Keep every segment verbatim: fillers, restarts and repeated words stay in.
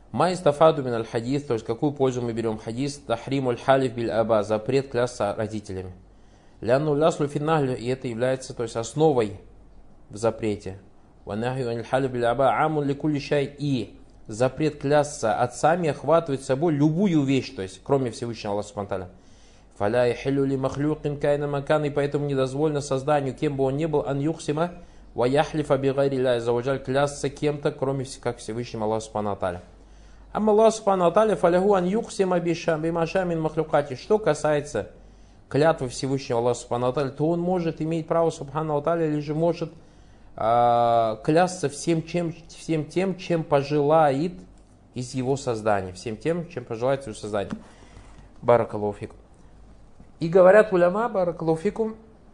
Ма истафаду мин аль-хадис, то есть какую пользу мы берем хадис, тахриму аль-халиф биль аба, запрет клясться родителями. Лянну ляслу финнахлю, и это является, то есть, основой в запрете. Ванахью аль-халиф биль аба амун ликулли шай, и запрет клясться отцами охватывает собой любую вещь, то есть, кроме Всевышнего Аллаха субхану ва тааля. Фаля яхиллю ли махлюкин кайна макан, и поэтому недозволено созданию, кем бы он ни был, ан юхсима ва яхлифа би гайри ля аззаваджаль, клясться кем-то, кроме как Всевышнего Аллаха субхану ва тааля. Амма Аллах субхану ва тааля фаляху ан юхсима бимаша мин махлюкати. Что касается клятвы Всевышнего Аллаха субхану ва тааля, то он может иметь право субхану ва тааля, или же может э, клясться всем, чем, всем тем, чем пожелает из его создания. Всем тем, чем пожелает из его создания. Баракаллаху фикум. И говорят уляма, баракаллаху фикум,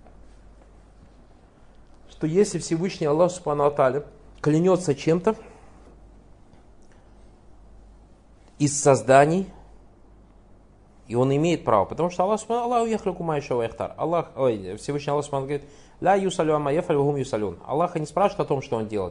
что если Всевышний Аллах субхану ва тааля клянется чем-то из созданий, и он имеет право, потому что Аллах субхану Аллаху яхлюку ма яшау ва яхтар. Аллах, ой, Всевышний Аллах субхану говорит: ля юсалю амма яфалю ва хум юсалюн. Аллаха не спрашивает о том, что он делает,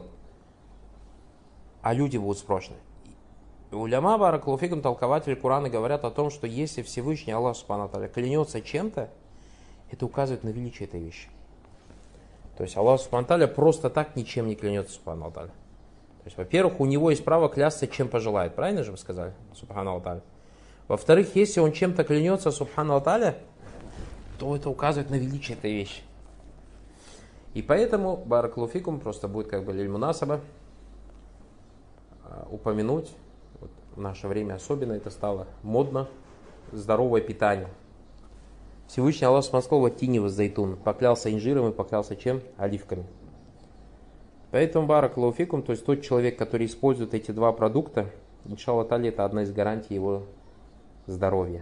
а люди будут спрошены. Уляма, баракаллаху фикум, толкователи Корана говорят о том, что если Всевышний Аллах субхану ва тааля клянется чем-то, это указывает на величие этой вещи. То есть Аллах субхану ва тааля просто так ничем не клянется субхану ва тааля. То есть, во-первых, у него есть право клясться, чем пожелает. Правильно же вы сказали? Субхану ва тааля. Во-вторых, если он чем-то клянется субхану ва тааля, то это указывает на величие этой вещи. И поэтому, баракаллаху фикум, просто будет как бы лиль-мунасаба упомянуть, вот в наше время особенно это стало модно, здоровое питание. Всевышний Аллах субхану ва тини ва зайтун, поклялся инжиром и поклялся чем? Оливками. Поэтому, баракаллаху фикум, то есть тот человек, который использует эти два продукта, иншаллах тааля, это одна из гарантий его здоровья.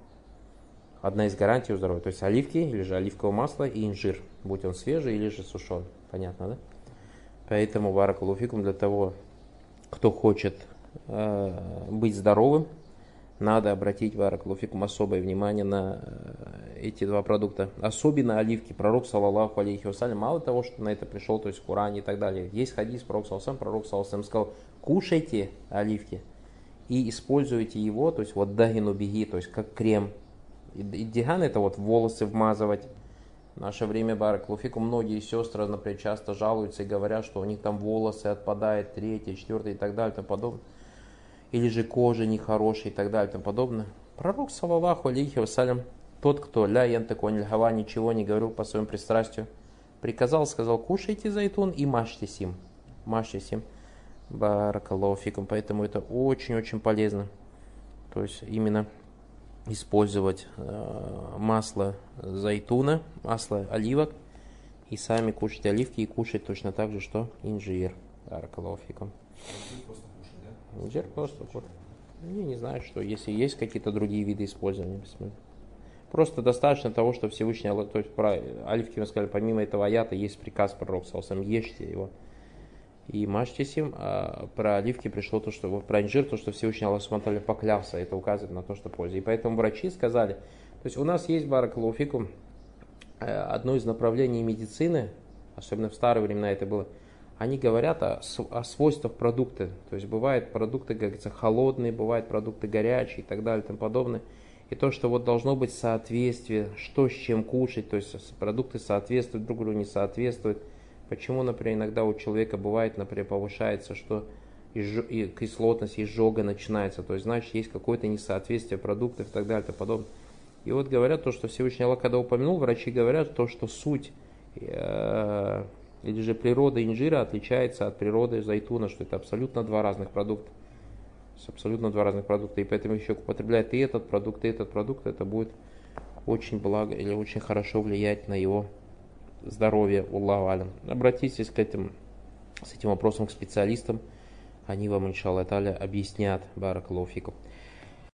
Одна из гарантий его здоровья. То есть оливки, или же оливковое масло и инжир, будь он свежий или же сушеный. Понятно, да? Поэтому, баракаллаху фикум, для того, кто хочет э, быть здоровым, надо обратить, баракаллаху фикум, особое внимание на эти два продукта. Особенно оливки. Пророк, саллаллаху алейхи вассалям, мало того, что на это пришел, то есть в Коране и так далее. Есть хадис, пророк, саллаллаху алейхи вассалям, пророк, саллаллаху алейхи вассалям, сказал: кушайте оливки и используйте его, то есть вот дагину беги, то есть как крем. И, и диган — это вот волосы вмазывать. В наше время, баракаллаху фикум, многие сестры, например, часто жалуются и говорят, что у них там волосы отпадают, третье, четвертое и так далее и тому подобное. Или же кожа нехорошая и так далее и тому подобное. Пророк, саллаллаху алейхи вассалям, тот, кто ля янтаку аниль хава, ничего не говорил по своему пристрастию, приказал, сказал: кушайте зайтун и мажьте сим. Мажьте сим. Баракаллаху фикум. Поэтому это очень-очень полезно. То есть именно использовать э, масло зайтуна, масло оливок, и сами кушать оливки, и кушать точно так же, что инжир. Баракаллаху фикум. Инжир просто кушать. Я не знаю, что если есть какие-то другие виды использования. Просто достаточно того, что Всевышний Аллах, то есть про оливки мы сказали, помимо этого аята есть приказ пророка, саллаллаху алейхи ва саллям, ешьте его и мажьтесь им. А про оливки пришло то, что про инжир, то, что Всевышний Аллах субхану ва тааля поклялся, это указывает на то, что польза. И поэтому врачи сказали, то есть у нас есть, баракаллаху фикум, одно из направлений медицины, особенно в старые времена это было, они говорят о, о свойствах продукта. То есть бывают продукты, как говорится, холодные, бывают продукты горячие и так далее и тому подобное. И то, что вот должно быть соответствие, что с чем кушать, то есть продукты соответствуют друг другу, не соответствуют. Почему, например, иногда у человека бывает, например, повышается, что и кислотность, изжога начинается, то есть значит есть какое-то несоответствие продуктов и так далее и тому подобное. И вот говорят то, что Всевышний Аллах, когда упомянул, врачи говорят то, что суть э, или же природа инжира отличается от природы зайтуна, что это абсолютно два разных продукта. Абсолютно два разных продукта. И поэтому еще употребляет и этот продукт, и этот продукт, это будет очень благо или очень хорошо влиять на его здоровье. Аллаху алям. Обратитесь к этим, с этим вопросом к специалистам. Они вам, иншаллах тааля, объяснят. Баракаллаху фикум.